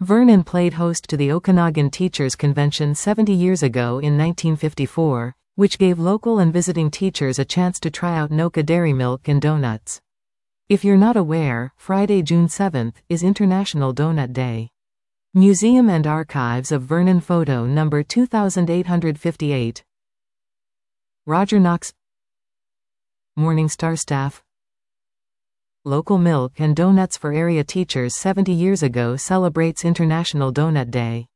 Vernon played host to the Okanagan Teachers Convention 70 years ago in 1954, which gave local and visiting teachers a chance to try out Noka dairy milk and donuts. If you're not aware, Friday, June 7th, is International Donut Day. Museum and Archives of Vernon Photo number 2858. Roger Knox. Morningstar staff. Local milk and donuts for area teachers 70 years ago celebrates International Donut Day.